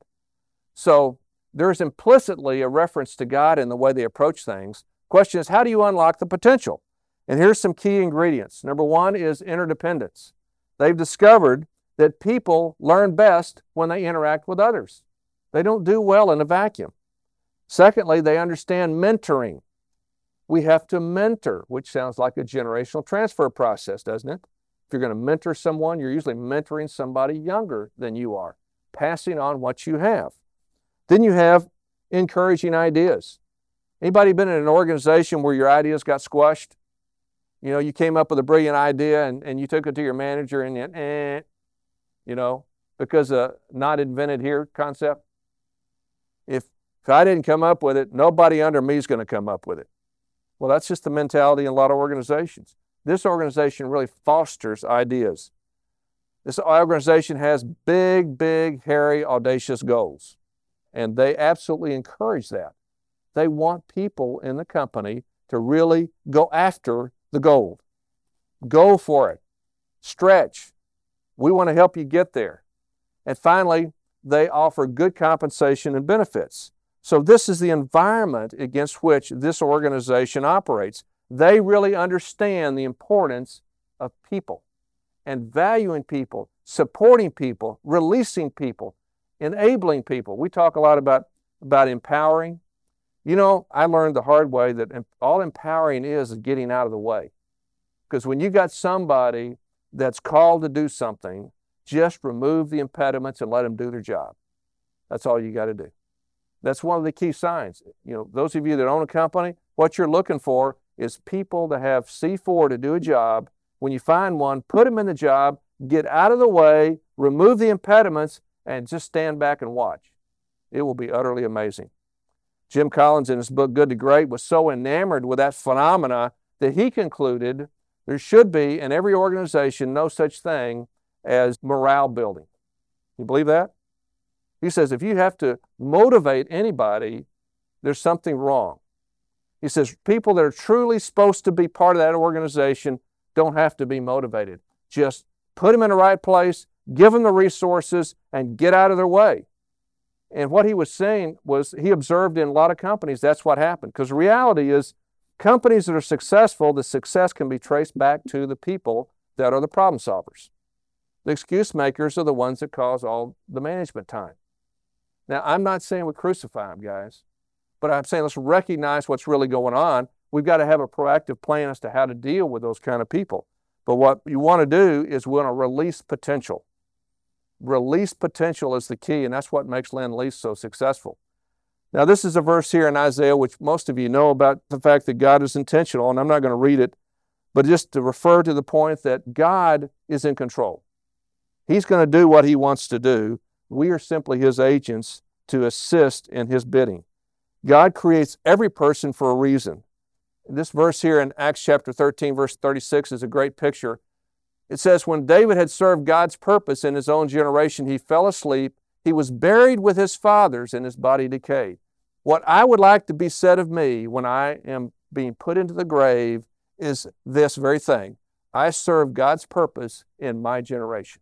So there's implicitly a reference to God in the way they approach things. Question is, how do you unlock the potential? And here's some key ingredients. Number one is interdependence. They've discovered that people learn best when they interact with others. They don't do well in a vacuum. Secondly, they understand mentoring. We have to mentor, which sounds like a generational transfer process, doesn't it? If you're going to mentor someone, you're usually mentoring somebody younger than you are, passing on what you have. Then you have encouraging ideas. Anybody been in an organization where your ideas got squashed? You know, you came up with a brilliant idea and, and you took it to your manager and you, eh, you know, because of not invented here concept. If, if I didn't come up with it, nobody under me is going to come up with it. Well, that's just the mentality in a lot of organizations. This organization really fosters ideas. This organization has big, big, hairy, audacious goals. And they absolutely encourage that. They want people in the company to really go after the gold. Go for it. Stretch. We want to help you get there. And finally, they offer good compensation and benefits. So this is the environment against which this organization operates. They really understand the importance of people and valuing people, supporting people, releasing people, enabling people. We talk a lot about, about empowering. You know, I learned the hard way that all empowering is is getting out of the way. Because when you got somebody that's called to do something, just remove the impediments and let them do their job. That's all you got to do. That's one of the key signs. You know, those of you that own a company, what you're looking for is people to have C four to do a job. When you find one, put them in the job, get out of the way, remove the impediments, and just stand back and watch. It will be utterly amazing. Jim Collins, in his book Good to Great, was so enamored with that phenomena that he concluded there should be in every organization no such thing as morale building. You believe that? He says if you have to motivate anybody, there's something wrong. He says people that are truly supposed to be part of that organization don't have to be motivated. Just put them in the right place, give them the resources, and get out of their way. And what he was saying was he observed in a lot of companies that's what happened. Because the reality is companies that are successful, the success can be traced back to the people that are the problem solvers. The excuse makers are the ones that cause all the management time. Now, I'm not saying we crucify them, guys, but I'm saying let's recognize what's really going on. We've got to have a proactive plan as to how to deal with those kind of people. But what you want to do is we want to release potential. Release potential is the key, and that's what makes Lend-Lease so successful. Now, this is a verse here in Isaiah, which most of you know about the fact that God is intentional, and I'm not going to read it, but just to refer to the point that God is in control. He's going to do what He wants to do. We are simply His agents to assist in His bidding. God creates every person for a reason. This verse here in Acts chapter thirteen, verse thirty-six is a great picture. It says, when David had served God's purpose in his own generation, he fell asleep. He was buried with his fathers and his body decayed. What I would like to be said of me when I am being put into the grave is this very thing. I served God's purpose in my generation,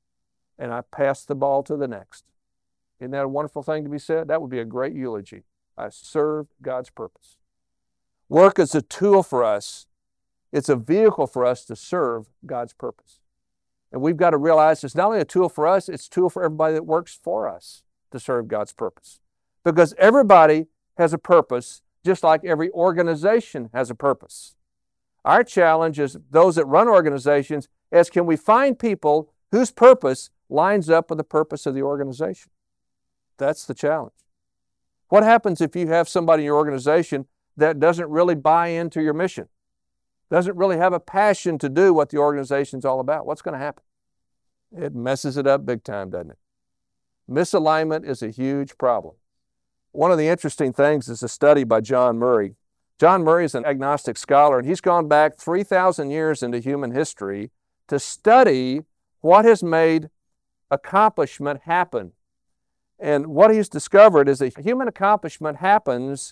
and I passed the ball to the next. Isn't that a wonderful thing to be said? That would be a great eulogy. I served God's purpose. Work is a tool for us. It's a vehicle for us to serve God's purpose. And we've got to realize it's not only a tool for us, it's a tool for everybody that works for us to serve God's purpose. Because everybody has a purpose, just like every organization has a purpose. Our challenge is those that run organizations is, can we find people whose purpose lines up with the purpose of the organization? That's the challenge. What happens if you have somebody in your organization that doesn't really buy into your mission, doesn't really have a passion to do what the organization's all about? What's going to happen? It messes it up big time, doesn't it? Misalignment is a huge problem. One of the interesting things is a study by John Murray. John Murray is an agnostic scholar, and he's gone back three thousand years into human history to study what has made accomplishment happen. And what he's discovered is that human accomplishment happens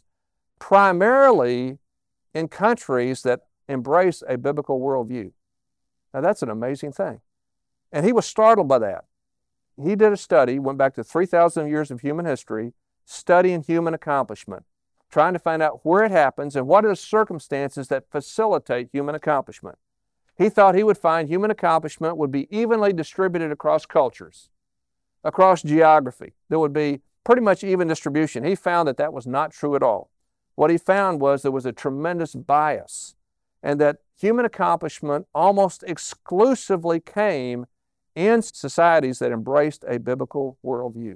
primarily in countries that embrace a biblical worldview. Now, that's an amazing thing. And he was startled by that. He did a study, went back to three thousand years of human history, studying human accomplishment, trying to find out where it happens and what are the circumstances that facilitate human accomplishment. He thought he would find human accomplishment would be evenly distributed across cultures, across geography. There would be pretty much even distribution. He found that that was not true at all. What he found was there was a tremendous bias, and that human accomplishment almost exclusively came in societies that embraced a biblical worldview.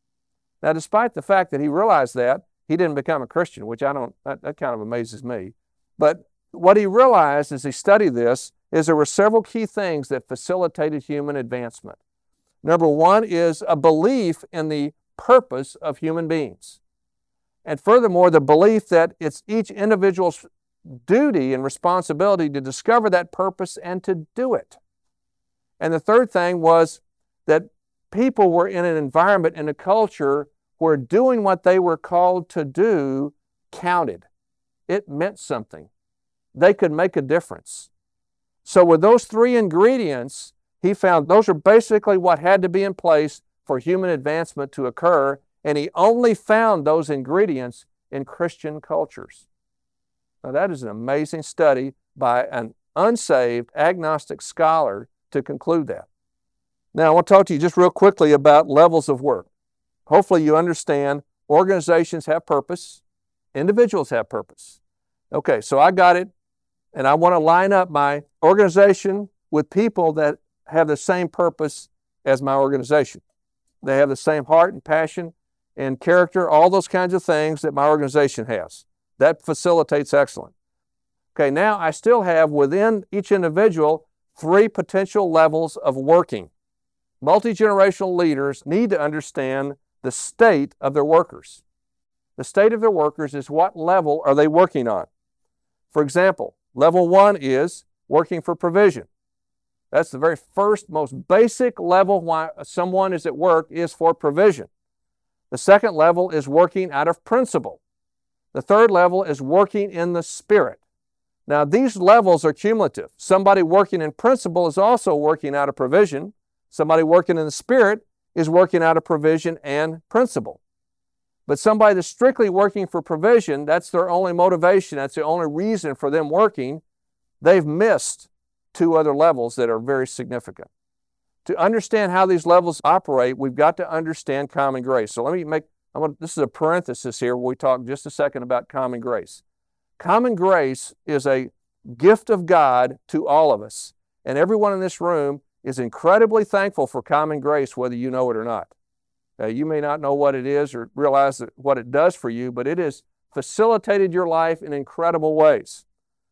Now, despite the fact that he realized that, he didn't become a Christian, which I don't, that, that kind of amazes me. But what he realized as he studied this is there were several key things that facilitated human advancement. Number one is a belief in the purpose of human beings. And furthermore, the belief that it's each individual's duty and responsibility to discover that purpose and to do it. And the third thing was that people were in an environment, in a culture, where doing what they were called to do counted. It meant something. They could make a difference. So with those three ingredients, he found those are basically what had to be in place for human advancement to occur, and he only found those ingredients in Christian cultures. Now, that is an amazing study by an unsaved agnostic scholar to conclude that. Now, I want to talk to you just real quickly about levels of work. Hopefully you understand organizations have purpose, individuals have purpose. Okay, so I got it, and I want to line up my organization with people that have the same purpose as my organization. They have the same heart and passion and character, all those kinds of things that my organization has. That facilitates excellence. Okay, now I still have within each individual three potential levels of working. Multi-generational leaders need to understand the state of their workers. The state of their workers is what level are they working on. For example, level one is working for provision. That's the very first, most basic level why someone is at work is for provision. The second level is working out of principle. The third level is working in the Spirit. Now, these levels are cumulative. Somebody working in principle is also working out of provision. Somebody working in the Spirit is working out of provision and principle. But somebody that's strictly working for provision, that's their only motivation, that's the only reason for them working, they've missed two other levels that are very significant. To understand how these levels operate, we've got to understand common grace. So let me make, I'm gonna, this is a parenthesis here where we talk just a second about common grace. Common grace is a gift of God to all of us. And everyone in this room is incredibly thankful for common grace, whether you know it or not. Uh, you may not know what it is or realize that, what it does for you, but it has facilitated your life in incredible ways.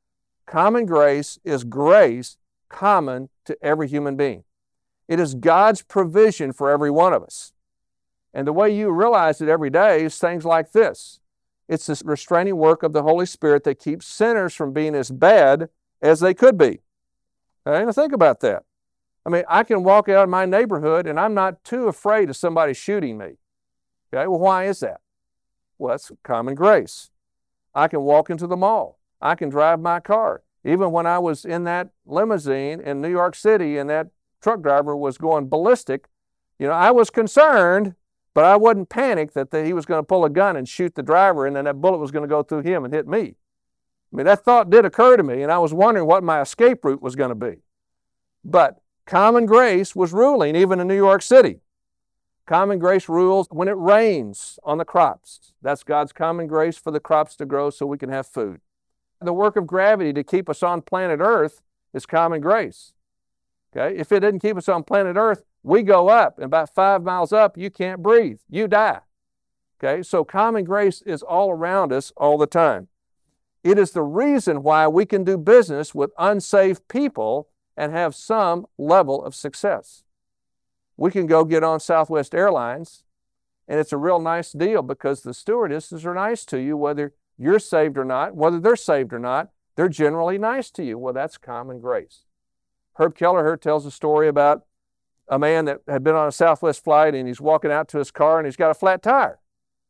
Common grace is grace common to every human being. It is God's provision for every one of us. And the way you realize it every day is things like this. It's this restraining work of the Holy Spirit that keeps sinners from being as bad as they could be. Okay, now think about that. I mean, I can walk out in my neighborhood and I'm not too afraid of somebody shooting me. Okay, well, why is that? Well, that's common grace. I can walk into the mall. I can drive my car. Even when I was in that limousine in New York City and that truck driver was going ballistic, you know, I was concerned, but I wasn't panicked that the, he was going to pull a gun and shoot the driver and then that bullet was going to go through him and hit me. I mean, that thought did occur to me, and I was wondering what my escape route was going to be. But common grace was ruling even in New York City. Common grace rules when it rains on the crops. That's God's common grace for the crops to grow so we can have food. The work of gravity to keep us on planet Earth is common grace. Okay? If it didn't keep us on planet Earth, we go up, and about five miles up, you can't breathe. You die. Okay? So common grace is all around us all the time. It is the reason why we can do business with unsaved people and have some level of success. We can go get on Southwest Airlines, and it's a real nice deal because the stewardesses are nice to you, whether you're saved or not, whether they're saved or not, they're generally nice to you. Well, that's common grace. Herb Kelleher tells a story about a man that had been on a Southwest flight, and he's walking out to his car, and he's got a flat tire.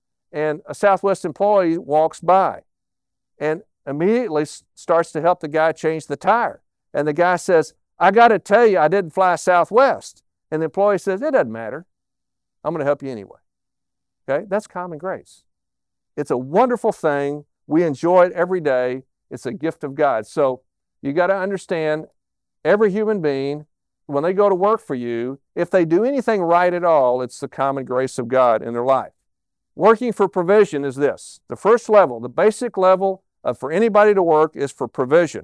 And a Southwest employee walks by and immediately starts to help the guy change the tire. And the guy says, I got to tell you, I didn't fly Southwest. And the employee says, it doesn't matter. I'm going to help you anyway. Okay? That's common grace. It's a wonderful thing. We enjoy it every day. It's a gift of God. So you got to understand, every human being, when they go to work for you, if they do anything right at all, it's the common grace of God in their life. Working for provision is this. The first level, the basic level of for anybody to work is for provision.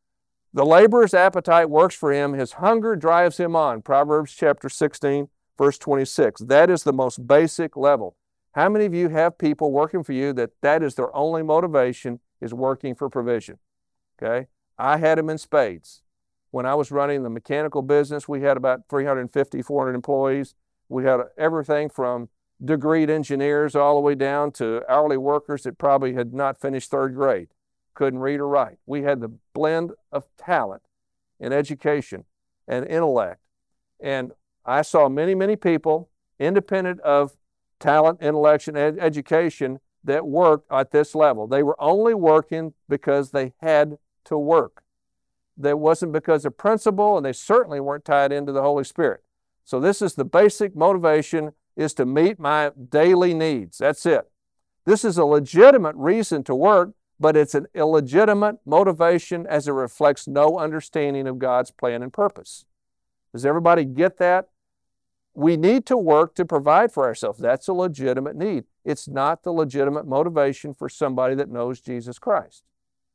The laborer's appetite works for him. His hunger drives him on. Proverbs chapter sixteen, verse twenty-six. That is the most basic level. How many of you have people working for you that that is their only motivation is working for provision? Okay? I had them in spades. When I was running the mechanical business, we had about three hundred fifty, four hundred employees. We had everything from degreed engineers all the way down to hourly workers that probably had not finished third grade, couldn't read or write. We had the blend of talent and education and intellect. And I saw many, many people, independent of talent, intellect, and ed- education, that worked at this level. They were only working because they had to work. That wasn't because of principle, and they certainly weren't tied into the Holy Spirit. So this is the basic motivation, is to meet my daily needs. That's it. This is a legitimate reason to work, but it's an illegitimate motivation as it reflects no understanding of God's plan and purpose. Does everybody get that? We need to work to provide for ourselves. That's a legitimate need. It's not the legitimate motivation for somebody that knows Jesus Christ.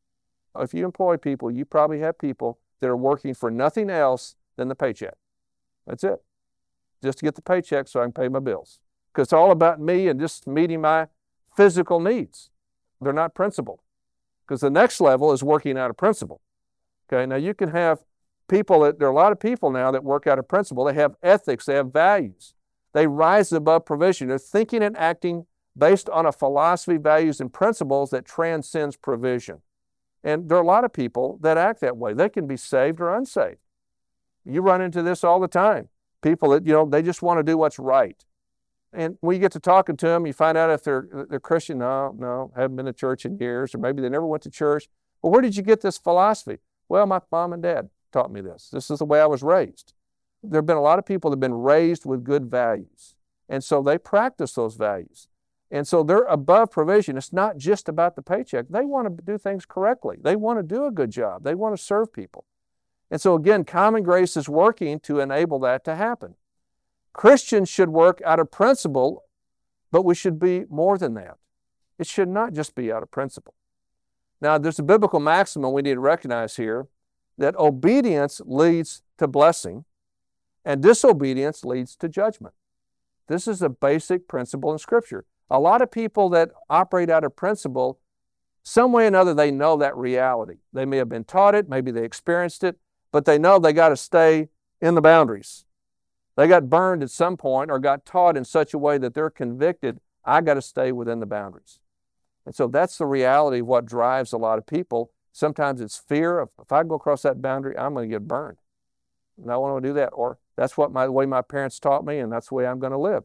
If you employ people, you probably have people that are working for nothing else than the paycheck. That's it. Just to get the paycheck so I can pay my bills. Because it's all about me and just meeting my physical needs. They're not principled. Because the next level is working out of principle. Okay, now you can have people that, there are a lot of people now that work out of principle. They have ethics, they have values. They rise above provision. They're thinking and acting based on a philosophy, values, and principles that transcends provision. And there are a lot of people that act that way. They can be saved or unsaved. You run into this all the time. People that, you know, they just want to do what's right. And when you get to talking to them, you find out if they're, they're Christian. No, no, haven't been to church in years, or maybe they never went to church. Well, where did you get this philosophy? Well, my mom and dad taught me this. This is the way I was raised. There have been a lot of people that have been raised with good values. And so they practice those values. And so they're above provision. It's not just about the paycheck. They want to do things correctly. They want to do a good job. They want to serve people. And so again, common grace is working to enable that to happen. Christians should work out of principle, but we should be more than that. It should not just be out of principle. Now, there's a biblical maximum we need to recognize here, that obedience leads to blessing and disobedience leads to judgment. This is a basic principle in Scripture. A lot of people that operate out of principle, some way or another, they know that reality. They may have been taught it, maybe they experienced it, but they know they got to stay in the boundaries. They got burned at some point or got taught in such a way that they're convicted, I got to stay within the boundaries. And so that's the reality of what drives a lot of people. Sometimes it's fear of, if I go across that boundary, I'm going to get burned. And I want to do that. Or that's what my, the way my parents taught me, and that's the way I'm going to live.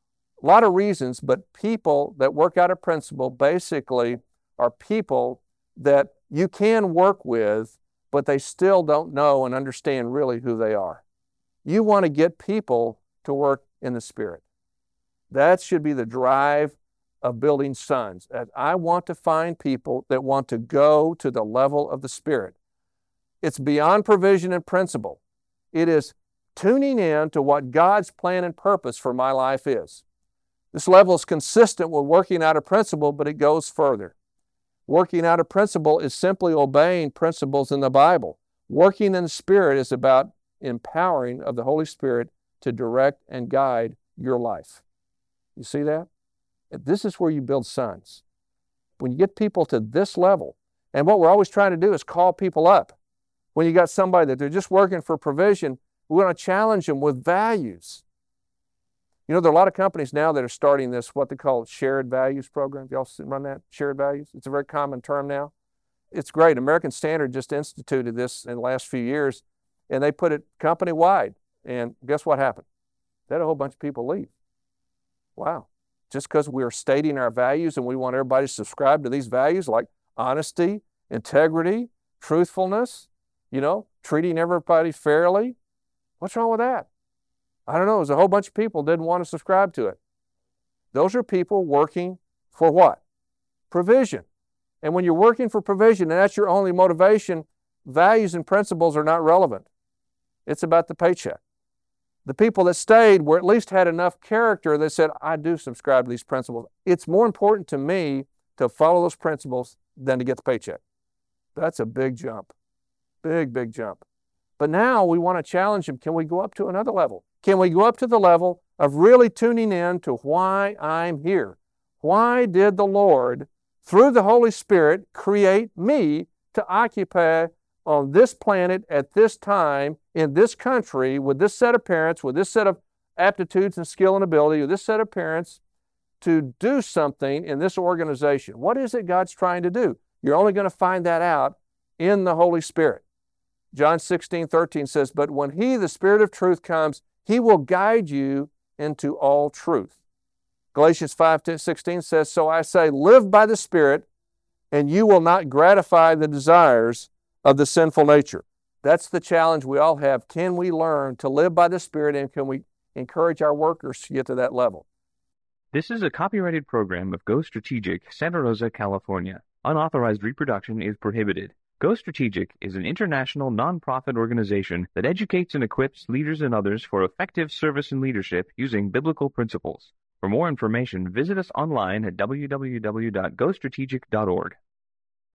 A lot of reasons, but people that work out of principle basically are people that you can work with, but they still don't know and understand really who they are. You want to get people to work in the Spirit. That should be the drive of building sons. And I want to find people that want to go to the level of the Spirit. It's beyond provision and principle. It is tuning in to what God's plan and purpose for my life is. This level is consistent with working out a principle, but it goes further. Working out a principle is simply obeying principles in the Bible. Working in the Spirit is about empowering of the Holy Spirit to direct and guide your life. You see that? This is where you build sons. When you get people to this level, and what we're always trying to do is call people up. When you got somebody that they're just working for provision, we want to challenge them with values. You know, there are a lot of companies now that are starting this, what they call shared values program. Y'all run that, shared values? It's a very common term now. It's great. American Standard just instituted this in the last few years, and they put it company-wide. And guess what happened? They had a whole bunch of people leave. Wow. Just because we're stating our values and we want everybody to subscribe to these values like honesty, integrity, truthfulness, you know, treating everybody fairly. What's wrong with that? I don't know. There's a whole bunch of people didn't want to subscribe to it. Those are people working for what? Provision. And when you're working for provision and that's your only motivation, values and principles are not relevant. It's about the paycheck. The people that stayed were at least had enough character that said, I do subscribe to these principles. It's more important to me to follow those principles than to get the paycheck. That's a big jump. Big, big jump. But now we want to challenge them. Can we go up to another level? Can we go up to the level of really tuning in to why I'm here? Why did the Lord, through the Holy Spirit, create me to occupy on this planet at this time, in this country, with this set of parents, with this set of aptitudes and skill and ability, with this set of parents, to do something in this organization? What is it God's trying to do? You're only going to find that out in the Holy Spirit. John sixteen thirteen says, but when He, the Spirit of truth, comes, He will guide you into all truth. Galatians five sixteen says, so I say, live by the Spirit, and you will not gratify the desires of the sinful nature. That's the challenge we all have. Can we learn to live by the Spirit, and can we encourage our workers to get to that level? This is a copyrighted program of Go Strategic, Santa Rosa, California. Unauthorized reproduction is prohibited. Go Strategic is an international nonprofit organization that educates and equips leaders and others for effective service and leadership using biblical principles. For more information, visit us online at w w w dot go strategic dot org.